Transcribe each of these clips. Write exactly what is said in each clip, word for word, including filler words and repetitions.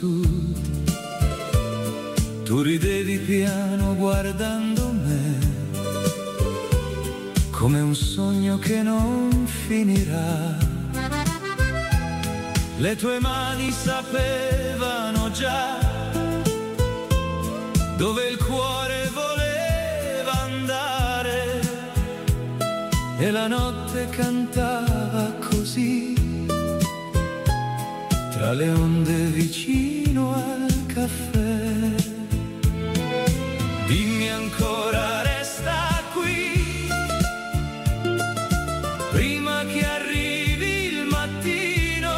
Tu, tu ridevi piano guardando me, come un sogno che non finirà. Le tue mani sapevano già dove il cuore voleva andare, e la notte cantava così tra le onde vicino al caffè. Dimmi ancora, resta qui prima che arrivi il mattino,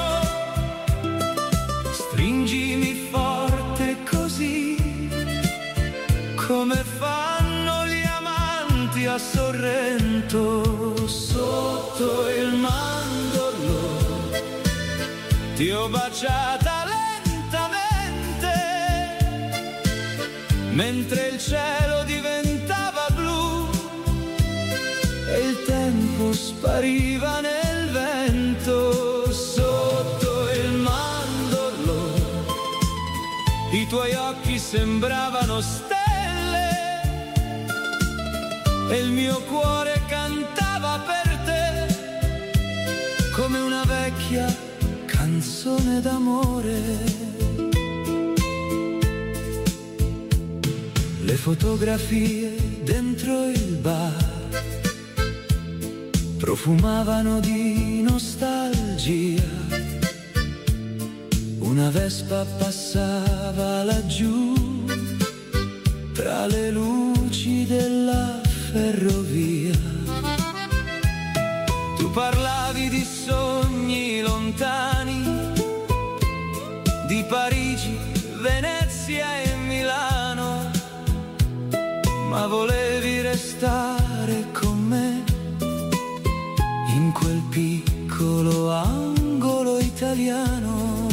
stringimi forte così come fanno gli amanti a Sorrento. Sotto il mandorlo ti ho baciata lentamente, mentre il cielo diventava blu e il tempo spariva nel vento. Sotto il mandorlo i tuoi occhi sembravano stelle e il mio cuore cantava per te come una vecchia canzone d'amore. Le fotografie dentro il bar profumavano di nostalgia. Una Vespa passava laggiù tra le luci della ferrovia. Tu parlavi di sogni lontani, di Parigi, Venezia e Milano, ma volevi restare con me in quel piccolo angolo italiano.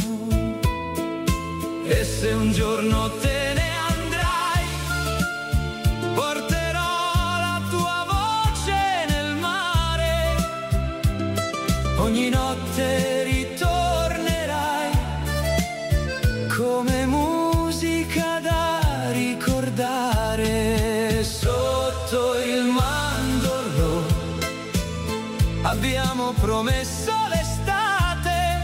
E se un giorno te ne andrai, porterò la tua voce nel mare, ogni notte ritornerai come musica da ricordare. Sotto il mandorlo abbiamo promesso l'estate,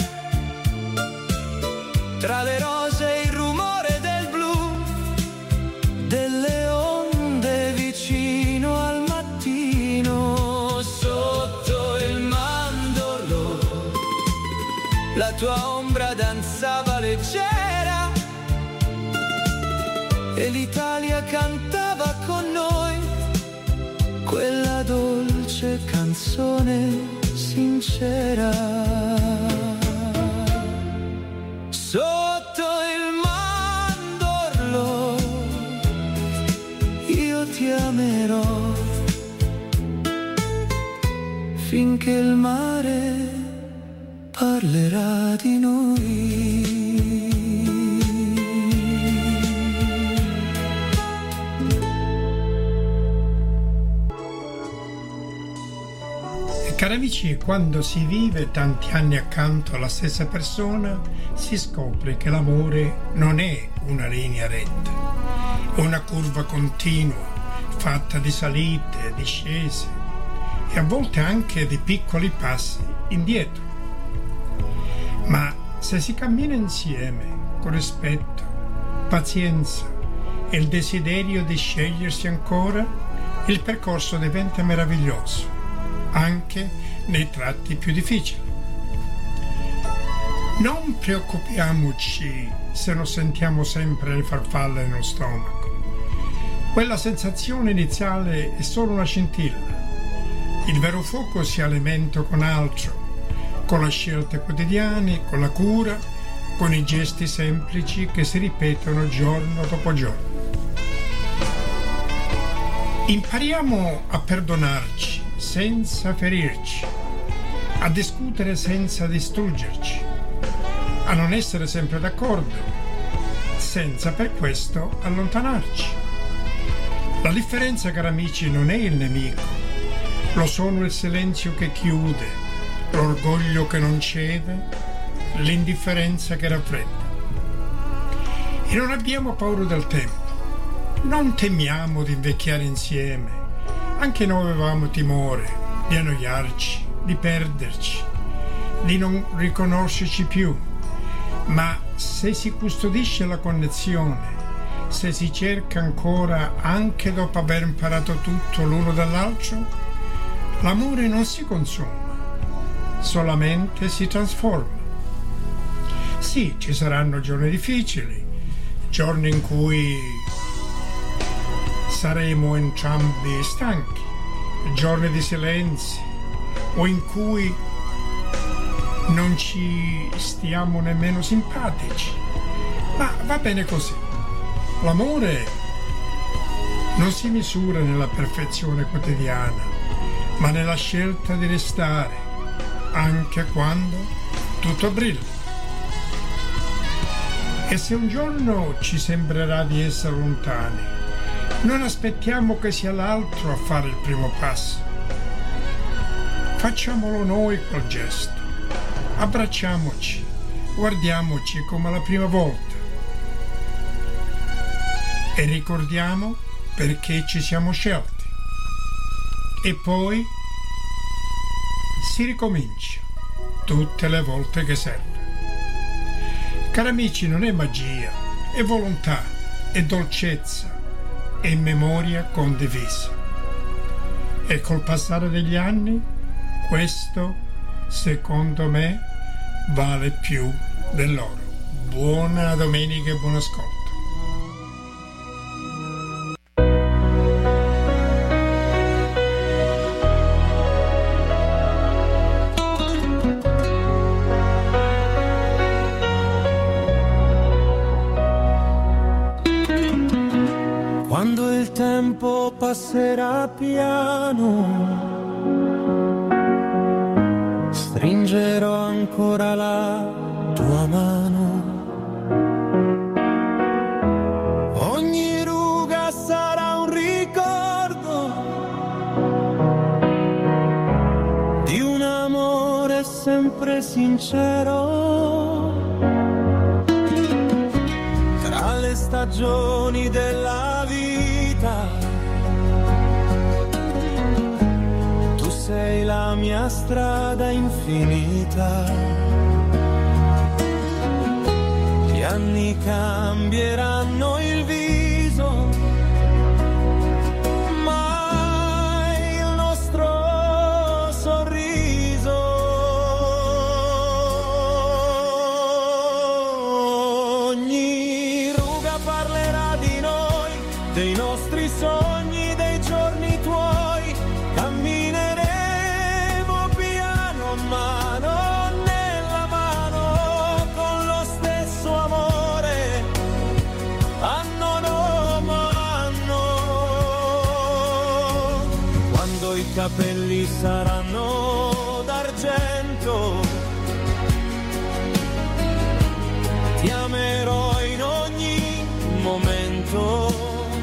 tra le rose e il rumore del blu delle onde vicino al mattino. Sotto il mandorlo la tua ombra danzava leggera e l'Italia cantava con noi quella dolce canzone sincera. Sotto il mandorlo io ti amerò finché il mare parlerà di noi. Cari amici, quando si vive tanti anni accanto alla stessa persona, si scopre che l'amore non è una linea retta, è una curva continua, fatta di salite, discese e a volte anche di piccoli passi indietro. Ma se si cammina insieme con rispetto, pazienza e il desiderio di scegliersi ancora, il percorso diventa meraviglioso, anche nei tratti più difficili. Non preoccupiamoci se non sentiamo sempre le farfalle nello stomaco. Quella sensazione iniziale è solo una scintilla. Il vero fuoco si alimenta con altro, con le scelte quotidiane, con la cura, con i gesti semplici che si ripetono giorno dopo giorno. Impariamo a perdonarci senza ferirci, a discutere senza distruggerci, a non essere sempre d'accordo, senza per questo allontanarci. La differenza, cari amici, non è il nemico, lo sono il silenzio che chiude, l'orgoglio che non cede, l'indifferenza che raffredda. E non abbiamo paura del tempo. Non temiamo di invecchiare insieme. Anche noi avevamo timore di annoiarci, di perderci, di non riconoscerci più. Ma se si custodisce la connessione, se si cerca ancora anche dopo aver imparato tutto l'uno dall'altro, l'amore non si consuma, solamente si trasforma. Sì, ci saranno giorni difficili, giorni in cui saremo entrambi stanchi, giorni di silenzi o in cui non ci stiamo nemmeno simpatici, ma va bene così. L'amore non si misura nella perfezione quotidiana, ma nella scelta di restare anche quando tutto brilla. E se un giorno ci sembrerà di essere lontani, non aspettiamo che sia l'altro a fare il primo passo. Facciamolo noi quel gesto. Abbracciamoci, guardiamoci come la prima volta e ricordiamo perché ci siamo scelti. E poi si ricomincia tutte le volte che serve. Cari amici, non è magia, è volontà, è dolcezza, è memoria condivisa. E col passare degli anni, questo, secondo me, vale più dell'oro. Buona domenica e buon ascolto. Quando il tempo passerà piano, stringerò ancora la tua mano. Ogni ruga sarà un ricordo di un amore sempre sincero. Tra le stagioni della vita, tu sei la mia strada infinita. Gli anni cambieranno il viso, ma il nostro sorriso ogni ruga parlerà di noi, dei nostri sogni, dei giorni tuoi. Cammineremo piano mano nella mano, con lo stesso amore, anno dopo anno. Quando i capelli saranno d'argento, ti amerò in ogni momento.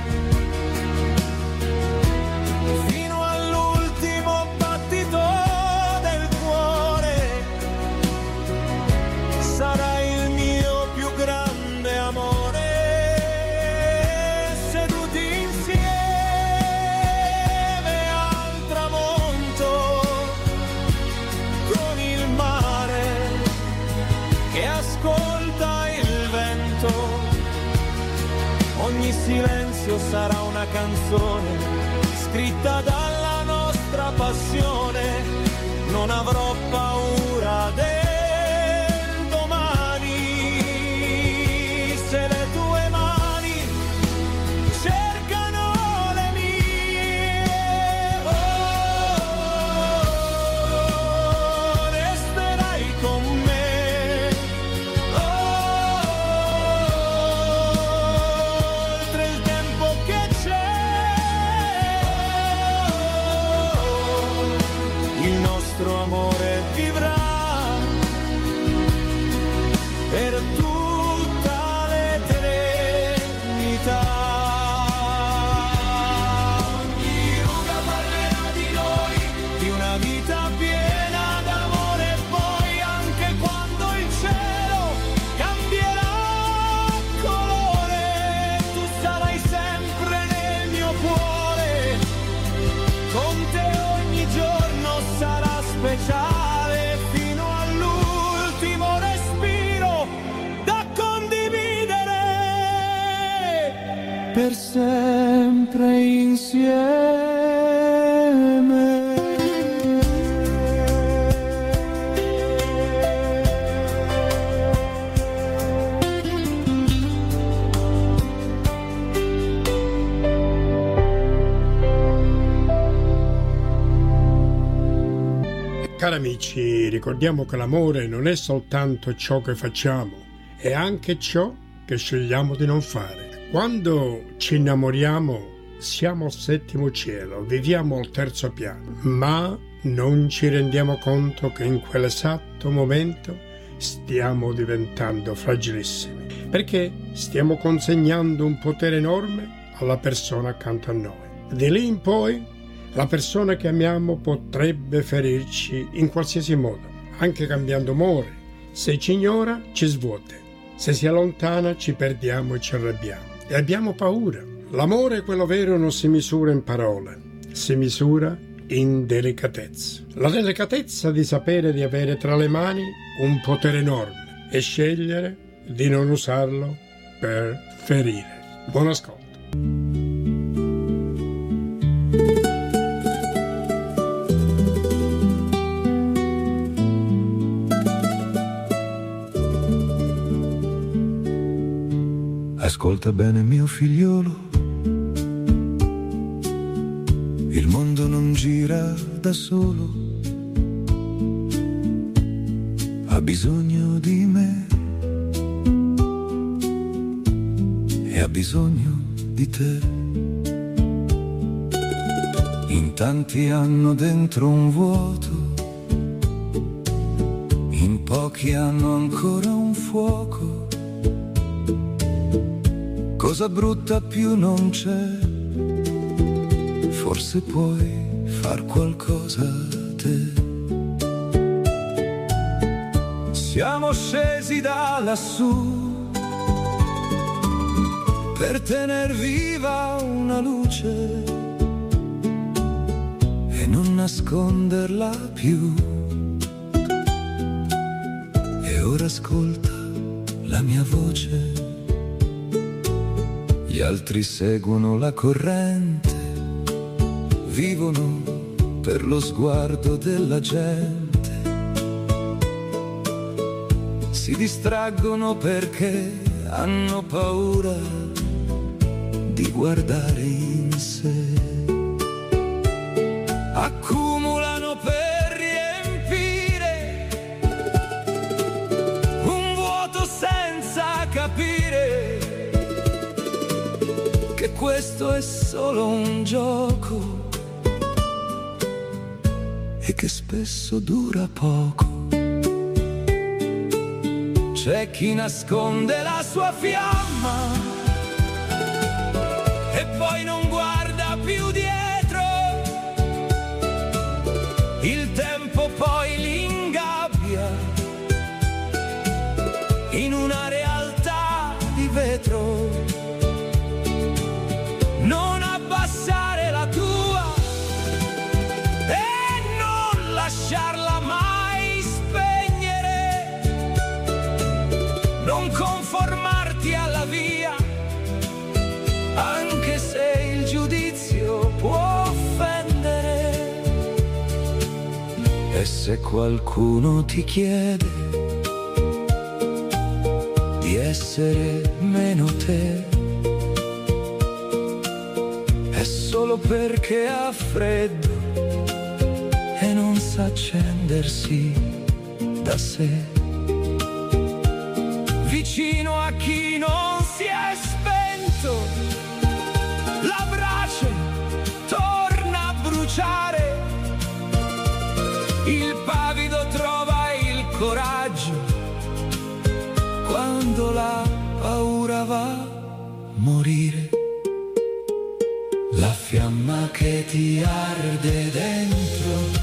Ogni silenzio sarà una canzone scritta dalla nostra passione. Non avrò paura del domani, se le tue mani cercano le mie. Oh, resterai con me. Amore vivrà speciale fino all'ultimo respiro da condividere per sempre insieme. Cari amici, ricordiamo che l'amore non è soltanto ciò che facciamo, è anche ciò che scegliamo di non fare. Quando ci innamoriamo siamo al settimo cielo, viviamo al terzo piano, ma non ci rendiamo conto che in quell'esatto momento stiamo diventando fragilissimi, perché stiamo consegnando un potere enorme alla persona accanto a noi. Di lì in poi la persona che amiamo potrebbe ferirci in qualsiasi modo, anche cambiando umore. Se ci ignora, ci svuota. Se si allontana, ci perdiamo e ci arrabbiamo. E abbiamo paura. L'amore, quello vero, non si misura in parole, si misura in delicatezza. La delicatezza di sapere di avere tra le mani un potere enorme e scegliere di non usarlo per ferire. Buon ascolto. Ascolta bene mio figliolo, il mondo non gira da solo, ha bisogno di me e ha bisogno di te. In tanti hanno dentro un vuoto, in pochi hanno ancora un fuoco. Cosa brutta più non c'è, forse puoi far qualcosa te. Siamo scesi da lassù per tener viva una luce e non nasconderla più. E ora ascolta la mia voce. Gli altri seguono la corrente, vivono per lo sguardo della gente, si distraggono perché hanno paura di guardare in sé, accumulano per riempire un vuoto senza capire che questo è solo un gioco e che spesso dura poco. C'è chi nasconde la sua fiamma e poi non guarda più dietro, il tempo poi li ingabbia in una realtà di vetro. Non abbassare la tua e non lasciarla mai spegnere, non conformarti alla via, anche se il giudizio può offendere. E se qualcuno ti chiede di essere meno te, solo perché ha freddo e non sa accendersi da sé, vicino a chi non si è spento, la brace torna a bruciare, il pavido trova il coraggio quando la paura va a morire. La fiamma che ti arde dentro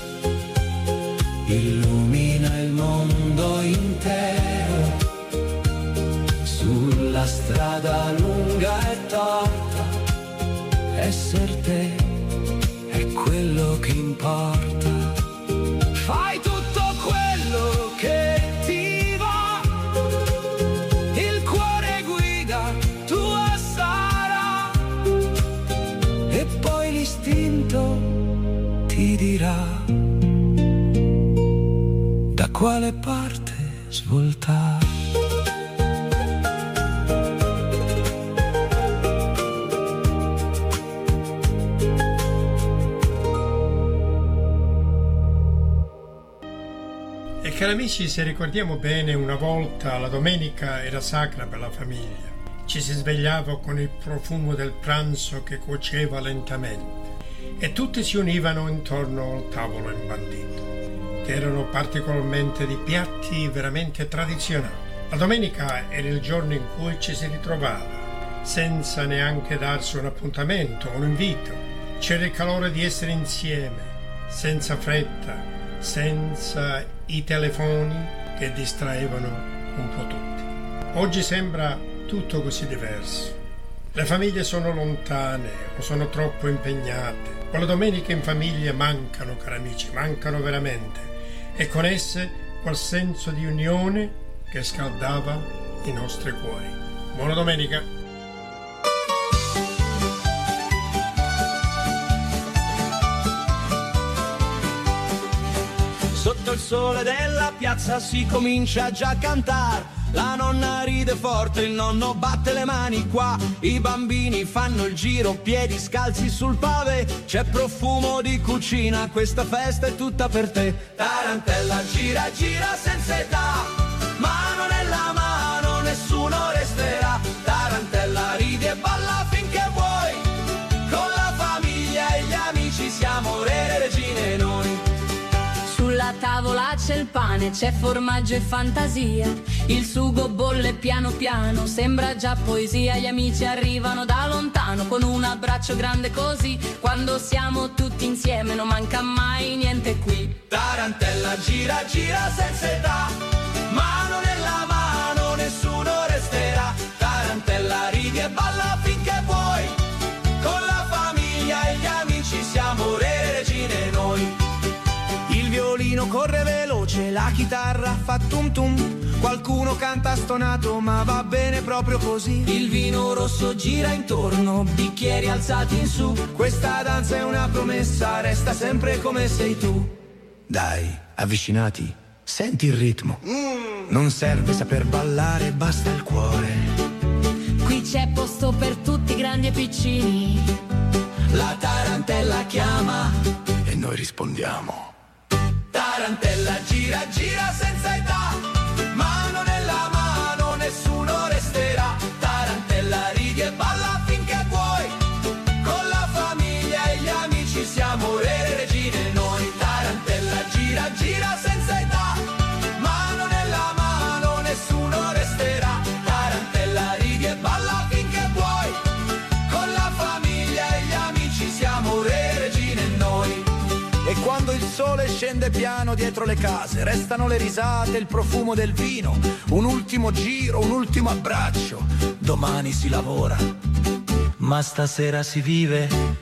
illumina il mondo intero. Sulla strada lunga e torta, esser te è quello che importa. Fai tu ti dirà da quale parte svoltare. E cari amici, se ricordiamo bene, una volta la domenica era sacra per la famiglia. Ci si svegliava con il profumo del pranzo che cuoceva lentamente e tutti si univano intorno al tavolo imbandito, che erano particolarmente di piatti veramente tradizionali. La domenica era il giorno in cui ci si ritrovava, senza neanche darsi un appuntamento o un invito. C'era il calore di essere insieme, senza fretta, senza i telefoni che distraevano un po' tutti. Oggi sembra tutto così diverso. Le famiglie sono lontane o sono troppo impegnate. Quelle domeniche in famiglia mancano, cari amici, mancano veramente, e con esse quel senso di unione che scaldava i nostri cuori. Buona domenica! Sotto il sole della piazza si comincia già a cantare. La nonna ride forte, il nonno batte le mani qua. I bambini fanno il giro, piedi scalzi sul pavé. C'è profumo di cucina, questa festa è tutta per te. Tarantella gira, gira senza età, mano nella mano, nessuno resterà. Tarantella ridi e balla finché vuoi, con la famiglia e gli amici siamo re e regine noi. Sulla tavola c'è il pane, c'è formaggio e fantasia. Il sugo bolle piano piano, sembra già poesia. Gli amici arrivano da lontano con un abbraccio grande così. Quando siamo tutti insieme non manca mai niente qui. Tarantella gira, gira senza età, mano nella mano, nessuno resterà. Tarantella ridi e balla finché vuoi, con la famiglia e gli amici siamo re e regine noi. Il violino corre veloce, la chitarra fa tum tum, qualcuno canta stonato ma va bene proprio così. Il vino rosso gira intorno, bicchieri alzati in su. Questa danza è una promessa, resta sempre come sei tu. Dai, avvicinati, senti il ritmo. Non serve saper ballare, basta il cuore. Qui c'è posto per tutti, grandi e piccini. La tarantella chiama e noi rispondiamo. Tarantella gira, gira senza età, mano nella mano, nessuno resterà. Tarantella ridi e balla finché vuoi, con la famiglia e gli amici siamo re e regine noi. Tarantella gira, gira senza età, mano nella mano, nessuno resterà. Tarantella ridi e balla finché vuoi, con la famiglia e gli amici siamo re e regine noi. E quando il sole scende piano dietro le case, restano le risate, il profumo del vino, un ultimo giro, un ultimo abbraccio. Domani si lavora, ma stasera si vive.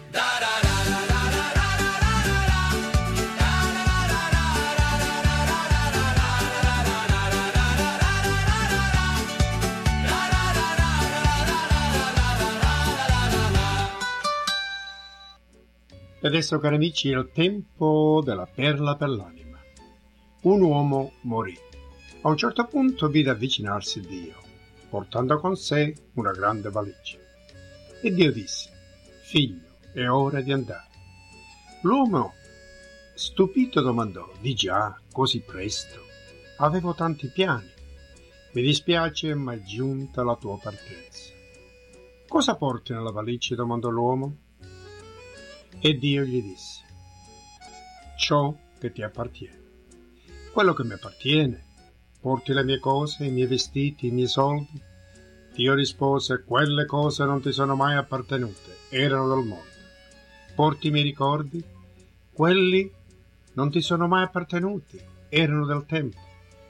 E adesso, cari amici, è il tempo della perla per l'anima. Un uomo morì. A un certo punto vide avvicinarsi Dio, portando con sé una grande valigia. E Dio disse: «Figlio, è ora di andare». L'uomo, stupito, domandò: «Di già, così presto? Avevo tanti piani. Mi dispiace, ma è giunta la tua partenza». «Cosa porti nella valigia?» domandò l'uomo. E Dio gli disse: «Ciò che ti appartiene». «Quello che mi appartiene? Porti le mie cose, i miei vestiti, i miei soldi?» Dio rispose: «Quelle cose non ti sono mai appartenute, erano del mondo». «Porti i miei ricordi?» «Quelli non ti sono mai appartenuti, erano del tempo».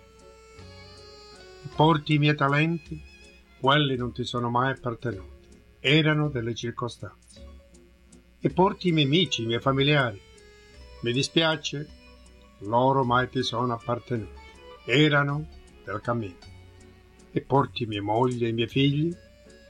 «Porti i miei talenti?» «Quelli non ti sono mai appartenuti, erano delle circostanze». «E porti i miei amici, i miei familiari?» «Mi dispiace, loro mai ti sono appartenuti, erano del cammino». «E porti mia moglie e i miei figli?»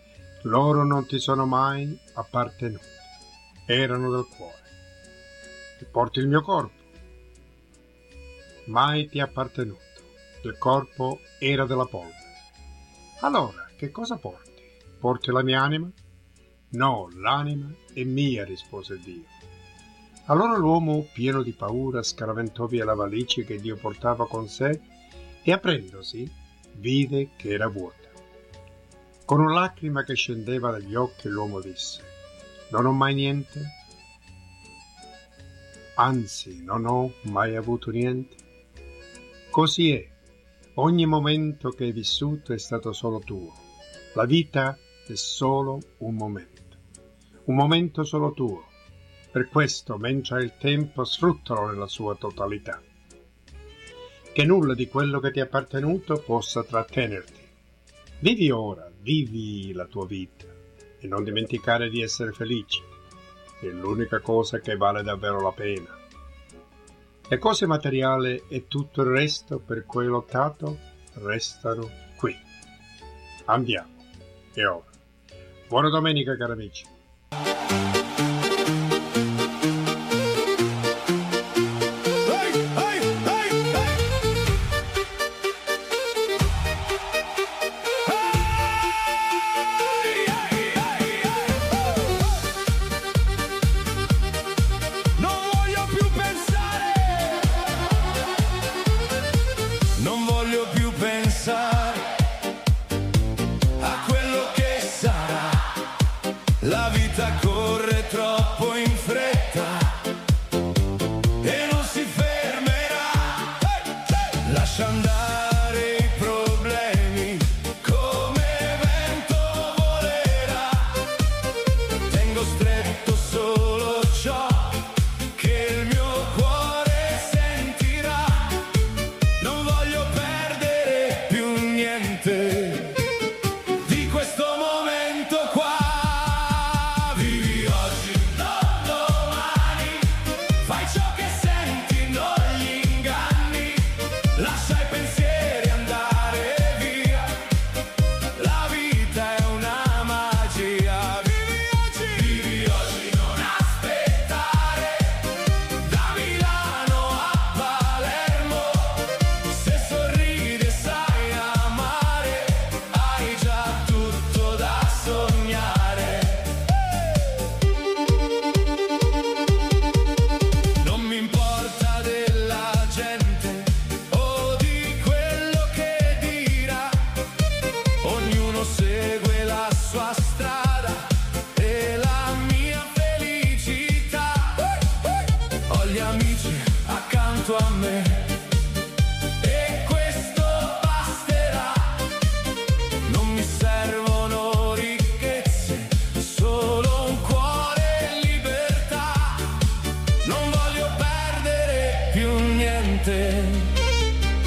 «Loro non ti sono mai appartenuti, erano del cuore». Porti il mio corpo. Mai ti è appartenuto. Il corpo era della polvere. Allora, che cosa porti? Porti la mia anima? No, l'anima è mia, rispose Dio. Allora l'uomo, pieno di paura, scaraventò via la valigia che Dio portava con sé e aprendosi, vide che era vuota. Con una lacrima che scendeva dagli occhi, l'uomo disse: non ho mai niente? Anzi, non ho mai avuto niente? Così è. Ogni momento che hai vissuto è stato solo tuo. La vita è solo un momento. Un momento solo tuo. Per questo, mentre hai il tempo, sfruttalo nella sua totalità. Che nulla di quello che ti è appartenuto possa trattenerti. Vivi ora, vivi la tua vita e non dimenticare di essere felice. È l'unica cosa che vale davvero la pena. Le cose materiali e tutto il resto per cui hai lottato restano qui. Andiamo. E ora. Buona domenica, cari amici.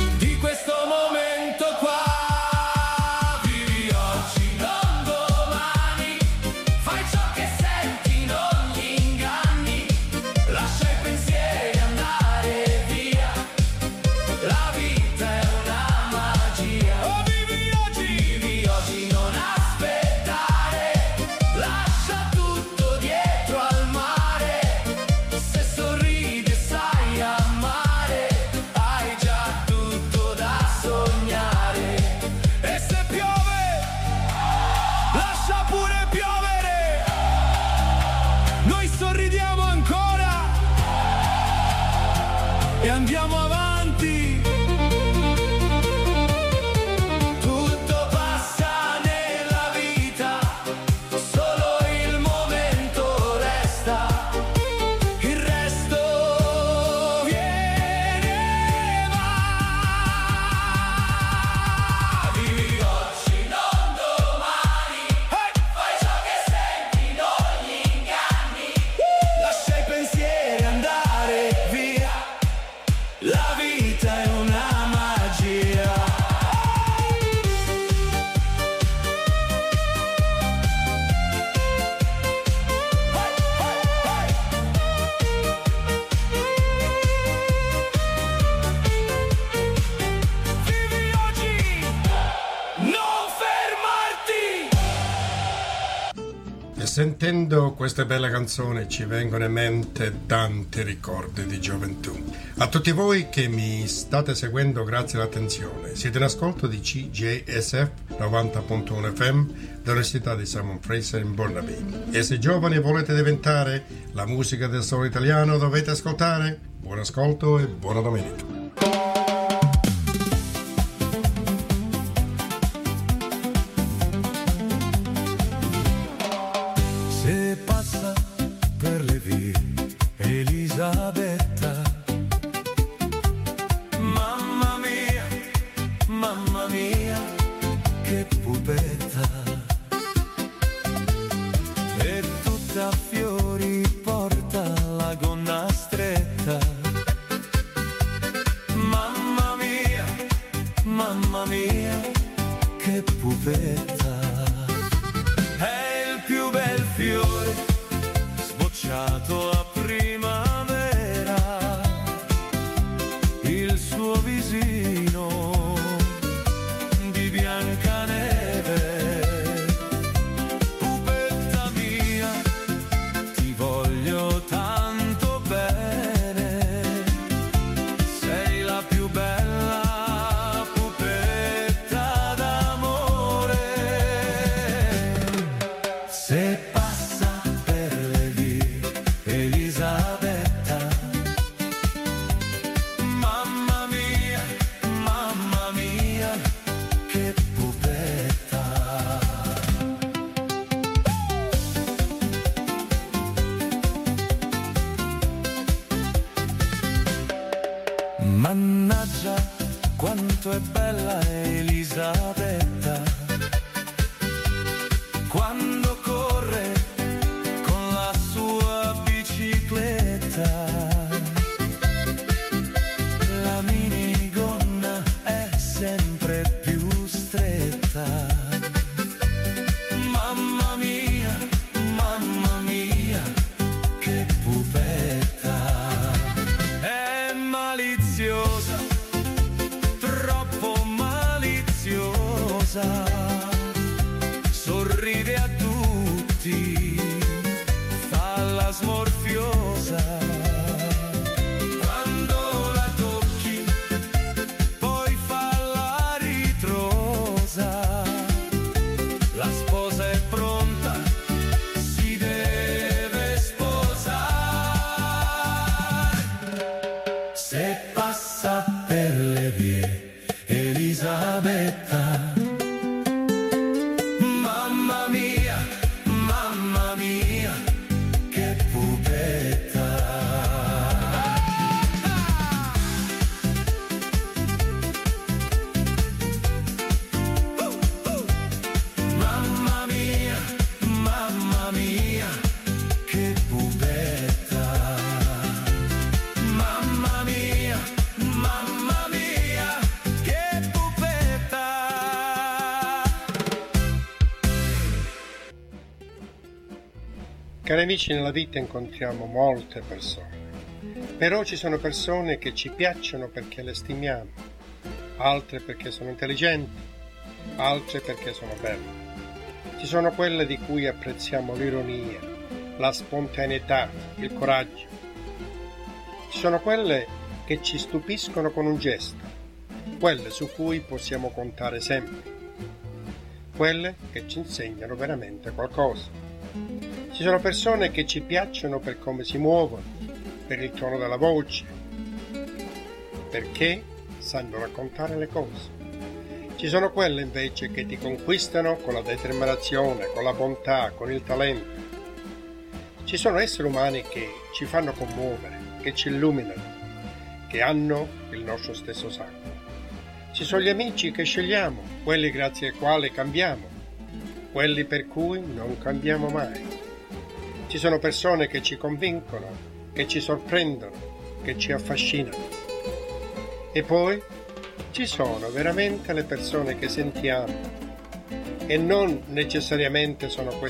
Di questo momento qua, vivi oggi, non domani. E sentendo queste belle canzoni ci vengono in mente tanti ricordi di gioventù. A tutti voi che mi state seguendo, grazie all'attenzione. Siete in ascolto di C J S F novanta punto uno F M dell'Università di Simon Fraser in Burnaby. E se giovani volete diventare la musica del solo italiano, dovete ascoltare. Buon ascolto e buona domenica. Elisabetta, mamma mia, mamma mia, che pupetta, e tutta a fiori porta la gonna stretta, mamma mia, mamma mia, che pupetta, è il più bel fiore sbocciato a primavera, il suo visino di Biancaneve, pupetta mia, ti voglio tanto bene, sei la più bella pupetta d'amore, se passa per le vie Elisabetta, mamma mia, mamma mia, che pupetta. Mannaggia, quanto è bella Elisabetta, quando corre con la sua bicicletta, la minigonna è sempre più stretta, mamma mia, mamma mia, che pupetta, è maliziosa, troppo maliziosa, sorride a tutti, fa la smorfiosa, quando la tocchi poi fa la ritrosa, la sposa è pronta, si deve sposare, se passa per le vie Elisabetta, mamma mia, mamma mia, che pupetta. Mamma mia, mamma mia, che pupetta. Mamma mia, mamma mia, che pupetta. Cari amici, nella vita incontriamo molte persone, però ci sono persone che ci piacciono perché le stimiamo, altre perché sono intelligenti, altre perché sono belle. Ci sono quelle di cui apprezziamo l'ironia, la spontaneità, il coraggio. Ci sono quelle che ci stupiscono con un gesto, quelle su cui possiamo contare sempre, quelle che ci insegnano veramente qualcosa. Ci sono persone che ci piacciono per come si muovono, per il tono della voce, perché sanno raccontare le cose. Ci sono quelle invece che ti conquistano con la determinazione, con la bontà, con il talento. Ci sono esseri umani che ci fanno commuovere, che ci illuminano, che hanno il nostro stesso sangue. Ci sono gli amici che scegliamo, quelli grazie ai quali cambiamo, quelli per cui non cambiamo mai. Ci sono persone che ci convincono, che ci sorprendono, che ci affascinano. E poi ci sono veramente le persone che sentiamo e non necessariamente sono queste